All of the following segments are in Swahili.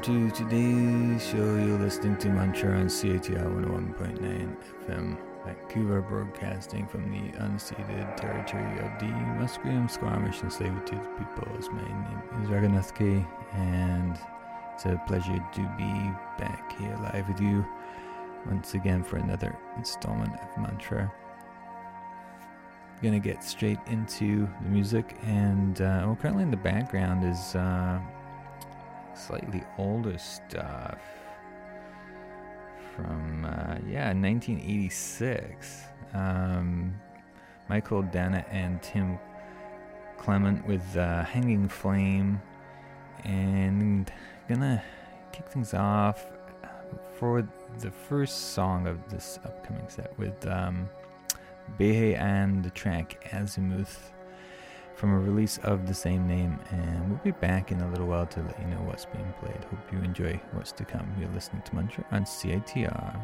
to today's show. You're listening to Mantra on CITR 101.9 FM, Vancouver, broadcasting from the unceded territory of the Musqueam, Squamish, and Tsleil-Waututh peoples. My name is Raghunathke, and it's a pleasure to be back here live with you once again for another installment of Mantra. Gonna get straight into the music, and currently in the background is slightly older stuff from 1986. Michael Dana and Tim Clement with Hanging Flame, and gonna kick things off for the first song of this upcoming set with Behe and the track Azimuth from a release of the same name, and we'll be back in a little while to let you know what's being played. Hope you enjoy what's to come. You're listening to Mantra on CITR.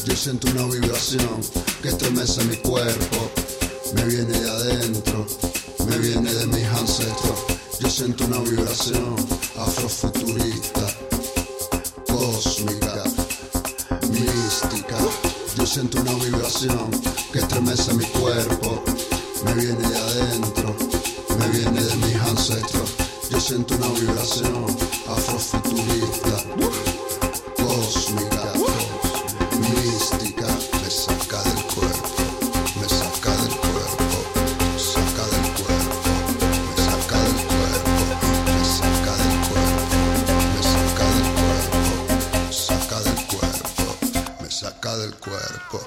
Yo siento una vibración que estremece mi cuerpo. Me viene de adentro, me viene de mis ancestros. Yo siento una vibración afrofuturista, cósmica, mística. Yo siento una vibración que estremece mi cuerpo. Me viene de adentro, me viene de mis ancestros. Yo siento una vibración afrofuturista, cósmica, mística. Me saca del cuerpo, me saca del cuerpo, saca del cuerpo, me saca del cuerpo, me saca del cuerpo, me saca del cuerpo, saca del cuerpo, me saca del cuerpo.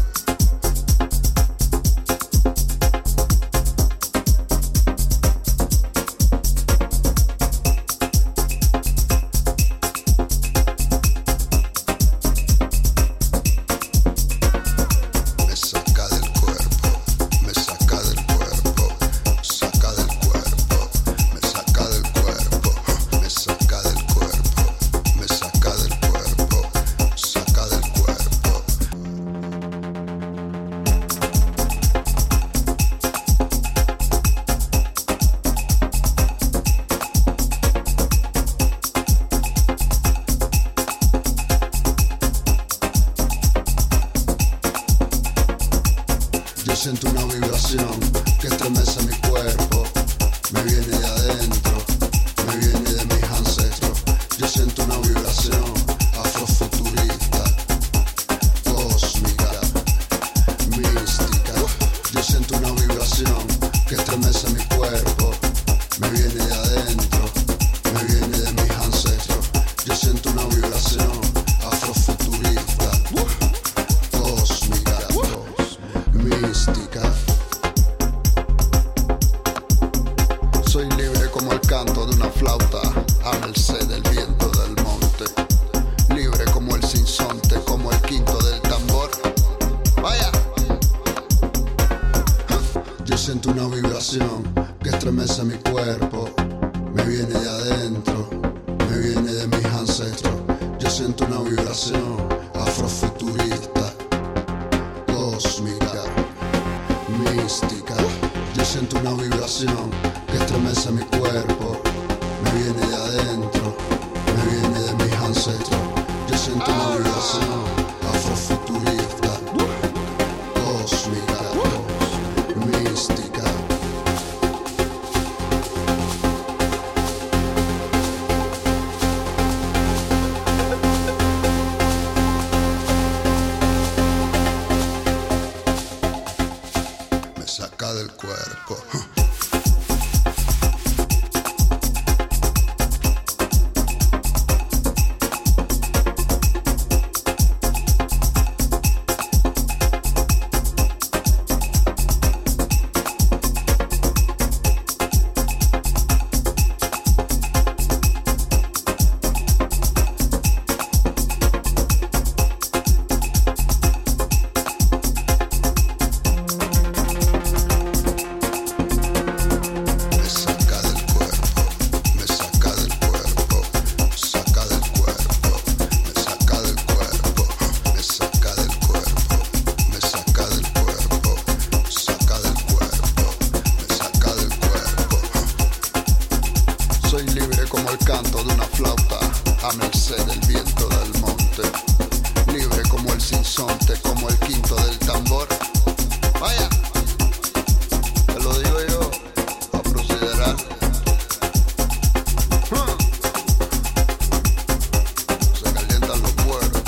Yo siento una vibración que estremece mi cuerpo. Me viene de adentro, me viene de mis ancestros. Yo siento una vibración afrofuturista, cósmica, mística. Yo siento una vibración que estremece mi cuerpo. Me viene de adentro, me viene de mis ancestros. Yo siento una vibración afrofuturista, cósmica, mística. Soy libre como el canto de una flauta a merced del viento del monte. Libre como el sinsonte, como el quinto del tambor. ¡Vaya! Yo siento una vibración que estremece mi cuerpo. Me viene de adentro, me viene de mis ancestros. Yo siento una vibración afrofuturista, cósmica, mística. Yo siento una vibración que estremece mi cuerpo. Me viene de adentro, me viene de mis ancestros. Yo siento una vibración afrofuturista, cósmica, mística. Me saca del cuerpo. Soy libre como el canto de una flauta a merced del viento del monte. Libre como el sinsonte, como el quinto del tambor. Vaya, te lo digo yo, a procederar. Se calientan los cueros.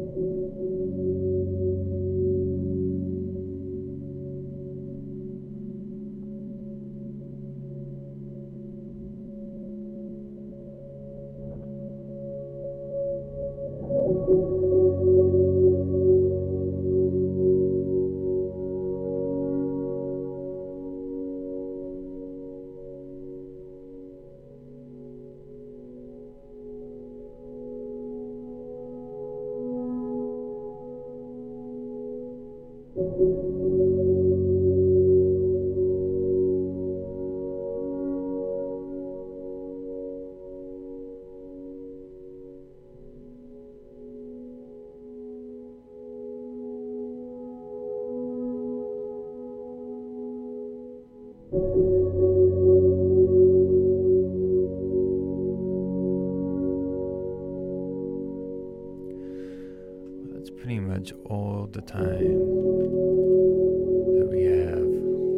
That's pretty much all the time that we have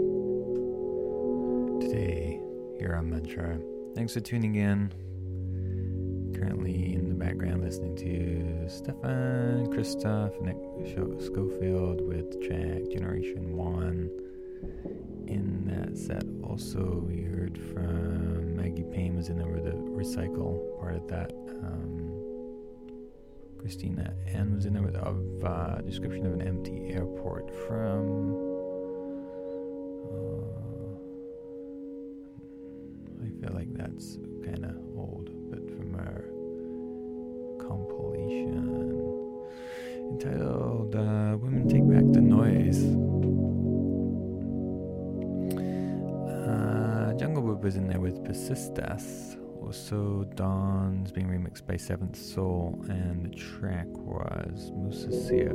today here on Mantra. Thanks for tuning in. Currently in the background listening to Stefan Christoph, Nick Schofield with track Generation 1. In that set also we heard from Maggie Payne was in there with the Recycle part of that. Christina Ann was in there with a description of an empty airport from I feel like that's kind of old, but from our compilation entitled Women Take Back the Noise. Jungle Book was in there with Persistas. Also, Dawn's being remixed by Seventh Soul, and the track was Musasia.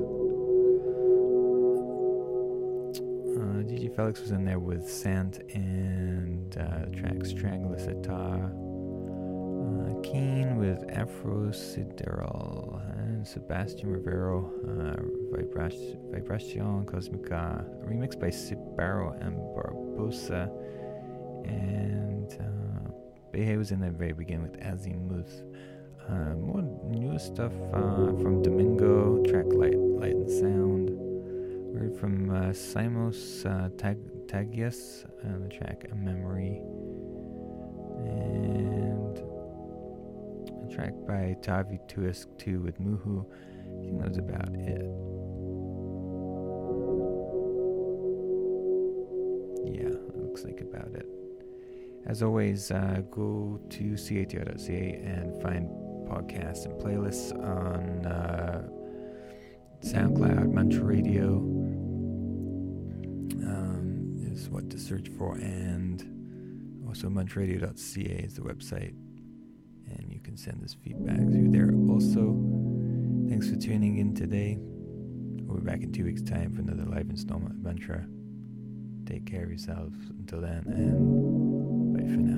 DJ Felix was in there with Sant and the track Strangler Sitar. Keen with Afro Sideral, and Sebastian Rivero, Vibration Cosmica, remixed by Sibaro and Barbosa. And Behe was in the very beginning with Azimuth. More newer stuff from Domingo, track Light and Sound. We heard from Simos Tagias, the track A Memory. And a track by Tavi Tuisk 2 with Muhu. I think that was about it. Yeah, that looks like about it. As always, go to CATR.ca and find podcasts and playlists on SoundCloud. Mantra Radio is what to search for, and also mantraradio.ca is the website, and you can send us feedback through there also. Thanks for tuning in today. We'll be back in 2 weeks' time for another live installment of Mantra. Take care of yourselves until then, and bye for now.